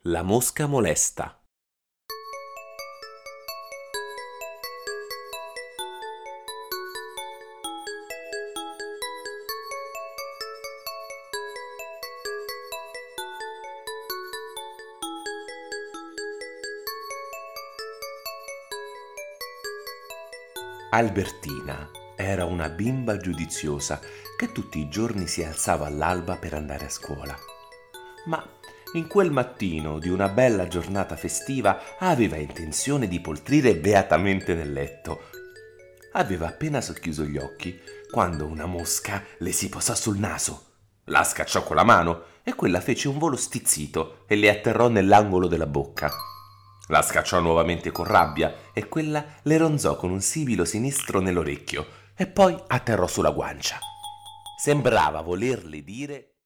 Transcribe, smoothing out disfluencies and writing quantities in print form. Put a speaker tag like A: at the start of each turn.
A: La mosca molesta. Albertina era una bimba giudiziosa che tutti i giorni si alzava all'alba per andare a scuola. Ma in quel mattino di una bella giornata festiva aveva intenzione di poltrire beatamente nel letto. Aveva appena socchiuso gli occhi quando una mosca le si posò sul naso. La scacciò con la mano e quella fece un volo stizzito e le atterrò nell'angolo della bocca. La scacciò nuovamente con rabbia e quella le ronzò con un sibilo sinistro nell'orecchio e poi atterrò sulla guancia. Sembrava volerle dire: